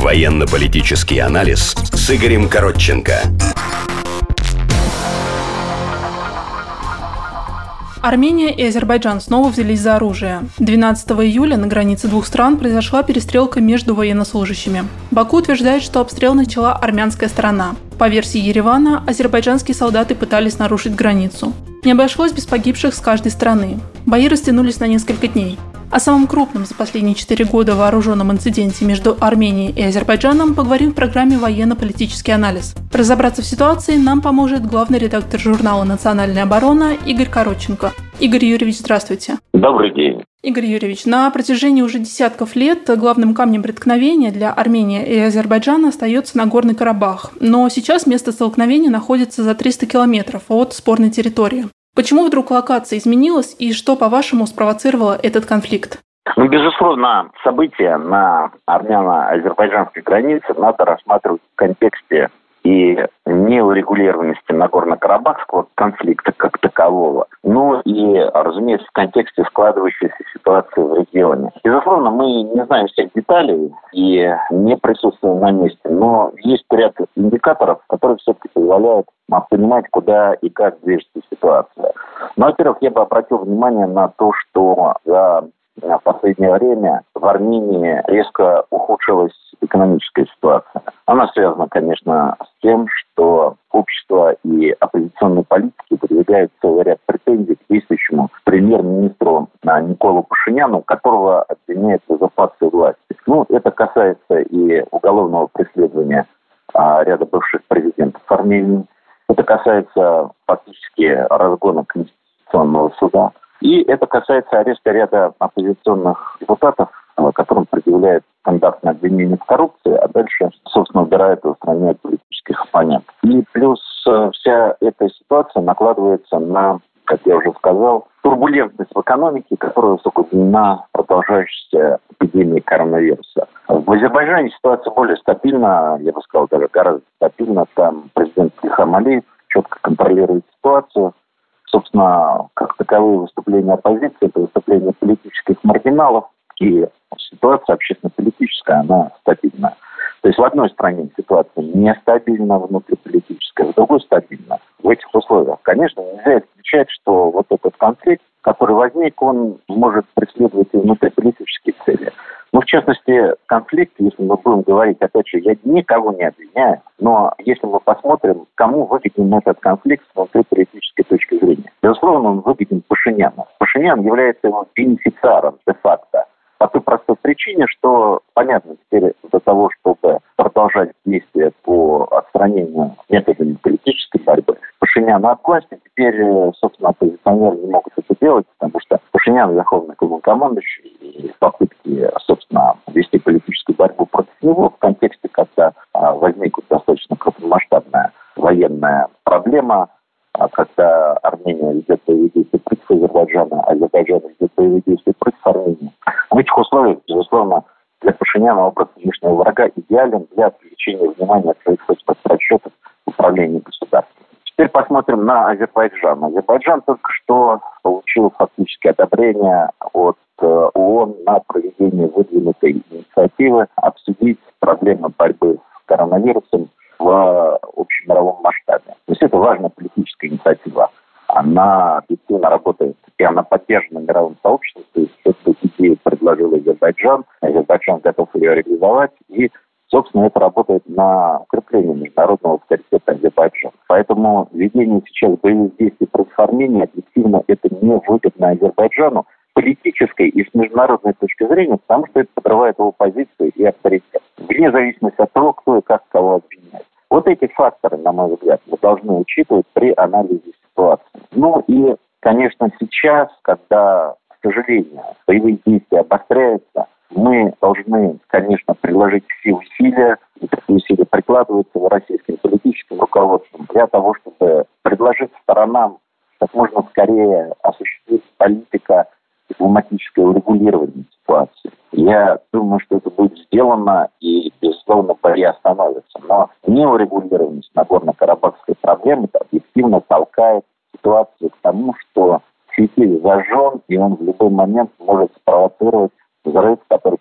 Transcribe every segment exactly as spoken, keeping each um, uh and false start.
Военно-политический анализ с Игорем Коротченко. Армения и Азербайджан снова взялись за оружие. двенадцатого июля на границе двух стран произошла перестрелка между военнослужащими. Баку утверждает, что обстрел начала армянская сторона. По версии Еревана, азербайджанские солдаты пытались нарушить границу. Не обошлось без погибших с каждой стороны. Бои растянулись на несколько дней. О самом крупном за последние четыре года вооруженном инциденте между Арменией и Азербайджаном поговорим в программе «Военно-политический анализ». Разобраться в ситуации нам поможет главный редактор журнала «Национальная оборона» Игорь Коротченко. Игорь Юрьевич, здравствуйте. Добрый день. Игорь Юрьевич, на протяжении уже десятков лет главным камнем преткновения для Армении и Азербайджана остается Нагорный Карабах. Но сейчас место столкновения находится за триста километров от спорной территории. Почему вдруг локация изменилась и что, по-вашему, спровоцировало этот конфликт? Ну, безусловно, события на армяно-азербайджанской границе надо рассматривать в контексте и неурегулированности Нагорно-Карабахского конфликта как такового, ну и, разумеется, в контексте складывающейся ситуации в регионе. Безусловно, мы не знаем всех деталей и не присутствуем на месте, но есть ряд индикаторов, которые все-таки позволяют нам понимать, куда и как движется ситуация. Ну, во-первых, я бы обратил внимание на то, что за в последнее время в Армении резко ухудшилась экономическая ситуация. Она связана, конечно, с тем, что общество и оппозиционные политики выдвигают целый ряд претензий к действующему премьер-министру Николу Пашиняну, которого обвиняют в узурпации власти. Ну, это касается и уголовного преследования а, ряда бывших президентов Армении. Это касается фактически разгона Конституционного суда. И это касается ареста ряда оппозиционных депутатов, которым предъявляют стандартное обвинение в коррупции, а дальше, собственно, убирают и устраняют политических оппонентов. И плюс вся эта ситуация накладывается на, как я уже сказал, турбулентность в экономике, которая усугублена продолжающейся эпидемией коронавируса. В Азербайджане ситуация более стабильна, я бы сказал, даже гораздо стабильна. Там президент Ильхам Алиев четко контролирует ситуацию. Собственно, как таковые выступления оппозиции, это выступления политических маргиналов, и ситуация общественно-политическая, она стабильна. То есть в одной стране ситуация нестабильна, внутриполитическая, в другой стабильна. В этих условиях, конечно, нельзя исключать, что вот этот конфликт, который возник, он может преследовать и внутриполитические цели. Ну, в частности, конфликт, если мы будем говорить, опять же, я никого не обвиняю, но если мы посмотрим, кому выгоден этот конфликт с внутриполитической точки зрения. Безусловно, он выгоден Пашиняну. Пашинян является его бенефициаром де-факто. По той простой причине, что, понятно, теперь для того, чтобы продолжать действия по отстранению методами политической борьбы Пашиняна от власти, теперь, собственно, оппозиционеры не могут это делать, потому что Пашинян верховный главнокомандующий, и попытки, собственно, вести политическую борьбу против него в контексте, когда а, возникла достаточно крупномасштабная военная проблема, а, когда Армения ведет боевые действия против Азербайджана, а Азербайджан ведет боевые действия против Армении. В этих условиях, безусловно, для Пашиняна образ внешнего врага идеален для привлечения внимания своих собственных расчетов в управлении государством. Теперь посмотрим на Азербайджан. Азербайджан только что получил фактически одобрение от ООН на проведение выдвинутой инициативы обсудить проблемы борьбы с коронавирусом в общемировом масштабе. То есть это важная политическая инициатива. Она объективно работает, и она поддержана мировым сообществом. То есть эту идею предложил Азербайджан. Азербайджан готов ее реализовать. И, собственно, это работает на укрепление международного авторитета Азербайджана. Поэтому ведение сейчас боевых действий против Армении объективно это не выгодно Азербайджану политической и с международной точки зрения, потому что это подрывает его позицию и авторитет. Вне зависимости от того, кто и как кого обвиняет. Вот эти факторы, на мой взгляд, мы должны учитывать при анализе ситуации. Ну и, конечно, сейчас, когда, к сожалению, боевые действия обостряются, мы должны, конечно, приложить все усилия, и такие усилия прикладываются в российским политическим руководством для того, чтобы предложить сторонам как можно скорее осуществить политика дипломатическое урегулирование ситуации. Я думаю, что это будет сделано, и, безусловно, бои остановятся. Но неурегулированность Нагорно-Карабахской проблемы объективно толкает ситуацию к тому, что фитиль зажжен, и он в любой момент может спровоцировать взрыв, который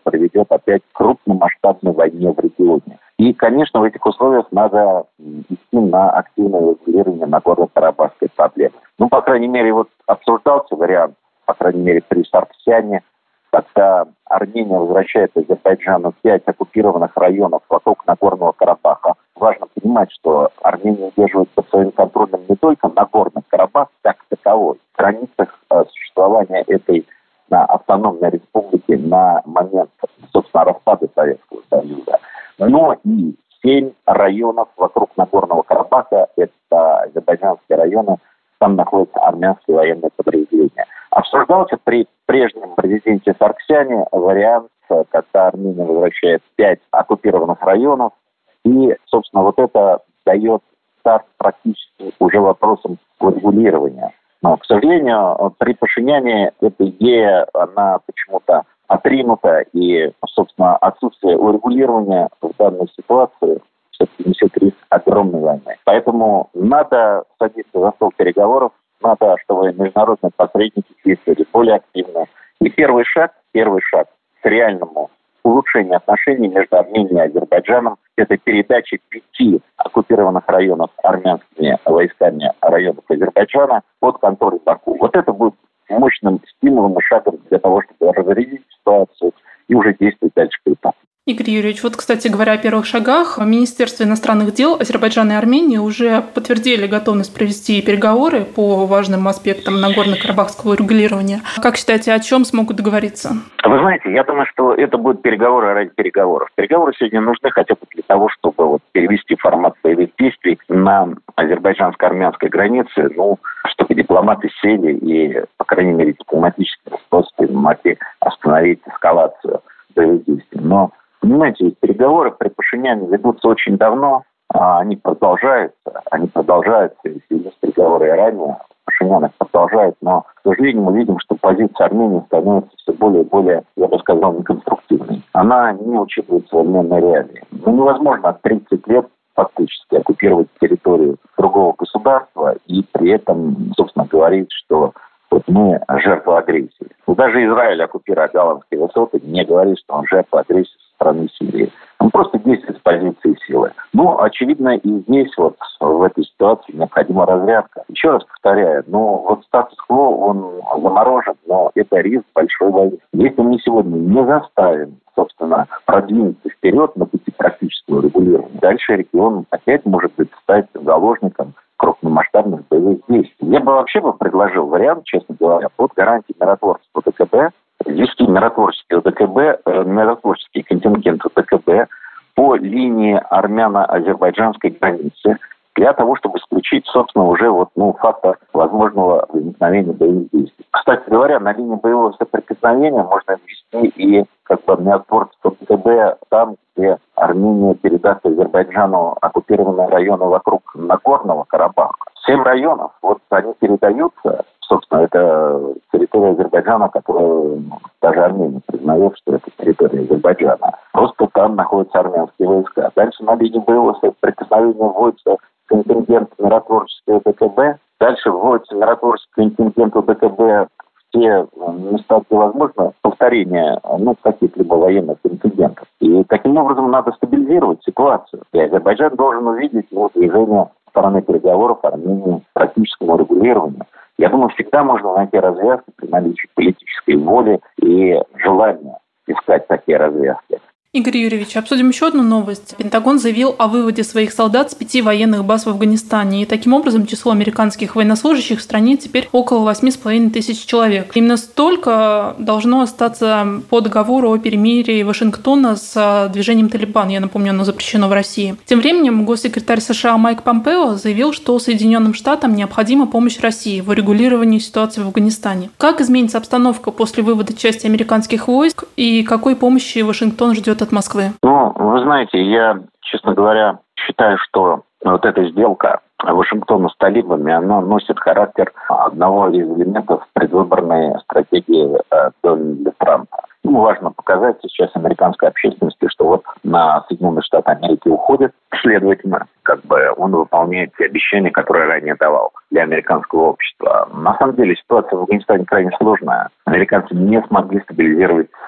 приведет опять к крупномасштабной войне в регионе. И, конечно, в этих условиях надо идти на активное регулирование Нагорно-Карабахской проблемы. Ну, по крайней мере, вот обсуждался вариант, по крайней мере, при Сарксяне, когда Армения возвращает Азербайджану пять оккупированных районов вокруг Нагорного Карабаха. Важно понимать, что Армения удерживает под своим контролем не только Нагорный Карабах как таковой, в границах э, существования этой на автономной республики на момент, собственно, распада Советского Союза, но и семь районов вокруг Нагорного Карабаха, это азербайджанские районы, там находятся армянские военные подразделения. Обсуждался при прежнем президенте Сарксяне вариант, когда Армения возвращает пять оккупированных районов, и, собственно, вот это дает старт практически уже вопросам урегулирования. Но, к сожалению, при Пашиняне эта идея, она почему-то отринута, и, собственно, отсутствие урегулирования в данной ситуации все-таки несет риск огромной войны. Поэтому надо садиться за стол переговоров, надо, чтобы международные посредники действовали более активно. И первый шаг, первый шаг к реальному улучшению отношений между Арменией и Азербайджаном – это передача пяти оккупированных районов армянскими войсками районов Азербайджана под контроль Баку. Вот это будет мощным стимулом и шагом для того, чтобы разрядить ситуацию и уже действовать дальше по этапу. Игорь Юрьевич, вот, кстати говоря, о первых шагах. Министерство иностранных дел Азербайджана и Армении уже подтвердили готовность провести переговоры по важным аспектам Нагорно-Карабахского регулирования. Как считаете, о чем смогут договориться? Вы знаете, я думаю, что это будут переговоры ради переговоров. Переговоры сегодня нужны хотя бы для того, чтобы вот перевести формат боевых действий на азербайджанско-армянской границе, ну, чтобы дипломаты сели и, по крайней мере, дипломатическими способами могли остановить эскалацию боевых действий. Но понимаете, переговоры при Пашиняне ведутся очень давно, а они продолжаются, они продолжаются, если есть переговоры и ранее, Пашинян их продолжает, но, к сожалению, мы видим, что позиция Армении становится все более и более, я бы сказал, неконструктивной. Она не учитывает современные реалии. Ну, невозможно тридцать лет фактически оккупировать территорию другого государства и при этом, собственно, говорить, что вот мы жертва агрессии. Ну, даже Израиль, оккупируя Голландские высоты, не говорит, что он жертва агрессии со стороны Сирии. Он просто действует с позиции силы. Ну, очевидно, и здесь вот в этой ситуации необходима разрядка. Еще раз повторяю, ну, вот статус-кво, он заморожен, но это риск большой войны. Если мы сегодня не заставим, собственно, продвинуться вперед на пути практического регулирования, дальше регион опять может быть стать заложником крупномасштабных боевых действий. Я бы вообще бы предложил вариант, честно говоря, под гарантией миротворчества ДКБ, ввести миротворческие ДКБ, миротворческий контингент ДКБ по линии армяно-азербайджанской границы для того, чтобы исключить, собственно, уже вот, ну, фактор возможного возникновения боевых действий. Кстати говоря, на линии боевого соприкосновения можно ввести и как бы миротворчество ДКБ там, где Армения передаст Азербайджану оккупированные районы вокруг Нагорного Карабаха. Семь районов, вот они передаются, собственно, это территория Азербайджана, которую даже Армения признает, что это территория Азербайджана. Просто там находятся армянские войска. Дальше на линии боевого соприкосновения вводится контингент миротворческого ДКБ. Дальше вводится миротворческий контингент ДКБ в те места, где возможно повторение, ну, каких-либо военных контингентов. И таким образом надо стабилизировать ситуацию. И Азербайджан должен увидеть его движение стороны переговоров Армении к практическому регулированию. Я думаю, всегда можно найти развязки при наличии политической воли и желания искать такие развязки. Игорь Юрьевич, обсудим еще одну новость. Пентагон заявил о выводе своих солдат с пяти военных баз в Афганистане. И таким образом число американских военнослужащих в стране теперь около восемь с половиной тысяч человек. Именно столько должно остаться по договору о перемирии Вашингтона с движением «Талибан». Я напомню, оно запрещено в России. Тем временем госсекретарь США Майк Помпео заявил, что Соединенным Штатам необходима помощь России в урегулировании ситуации в Афганистане. Как изменится обстановка после вывода части американских войск и какой помощи Вашингтон ждет от Москвы? Ну, вы знаете, я, честно говоря, считаю, что вот эта сделка Вашингтона с талибами, она носит характер одного из элементов предвыборной стратегии Дональда Трампа. Ему важно показать сейчас американской общественности, что вот на Соединенные Штаты Америки уходит, следовательно, как бы он выполняет те обещания, которые ранее давал для американского общества. На самом деле ситуация в Афганистане крайне сложная. Американцы не смогли стабилизировать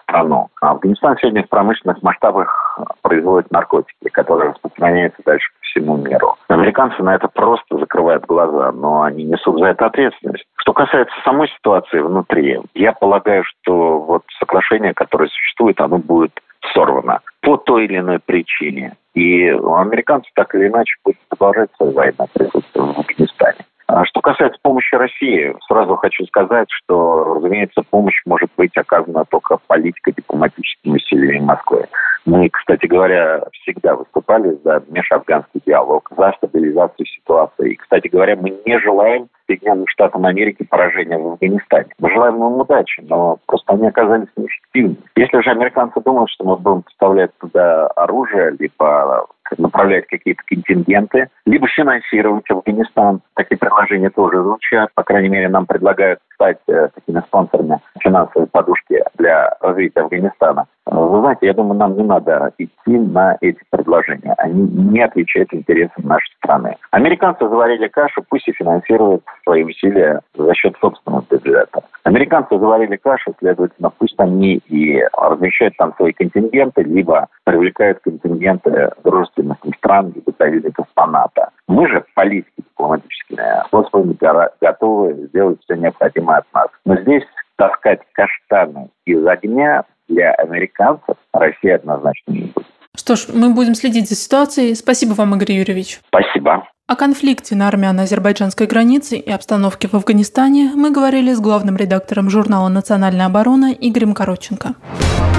страну. Афганистан сегодня в промышленных масштабах производит наркотики, которые распространяются дальше по всему миру. Американцы на это просто закрывают глаза, но они несут за это ответственность. Что касается самой ситуации внутри, я полагаю, что вот соглашение, которое существует, оно будет сорвано по той или иной причине. И у американцев так или иначе будет продолжать свою военное присутствие в Афганистане. А что касается помощи России, сразу хочу сказать, что, разумеется, помощь может быть оказана только политико-дипломатическими усилиями Москвы. Мы, кстати говоря, всегда выступали за межафганский диалог, за стабилизацию ситуации. И, кстати говоря, мы не желаем Соединенным Штатам Америки поражения в Афганистане. Мы желаем им удачи, но просто они оказались неэффективными. Если же американцы думают, что мы будем поставлять туда оружие, либо направлять какие-то контингенты, либо финансировать Афганистан, такие предложения тоже звучат. По крайней мере, нам предлагают стать э, такими спонсорами финансовой подушки для развития Афганистана. Вы знаете, я думаю, нам не надо идти на эти предложения. Они не отвечают интересам нашей страны. Американцы заварили кашу, пусть и финансируют свои усилия за счет собственного бюджета. Американцы заварили кашу, следовательно, пусть они и размещают там свои контингенты, либо привлекают контингенты дружественных стран, либо союзников по НАТО. Мы же политики дипломатическими способами готовы сделать все необходимое от нас. Но здесь таскать каштаны из огня для американцев Россия однозначно не будет. Что ж, мы будем следить за ситуацией. Спасибо вам, Игорь Юрьевич. Спасибо. О конфликте на армяно-азербайджанской границе и обстановке в Афганистане мы говорили с главным редактором журнала «Национальная оборона» Игорем Коротченко.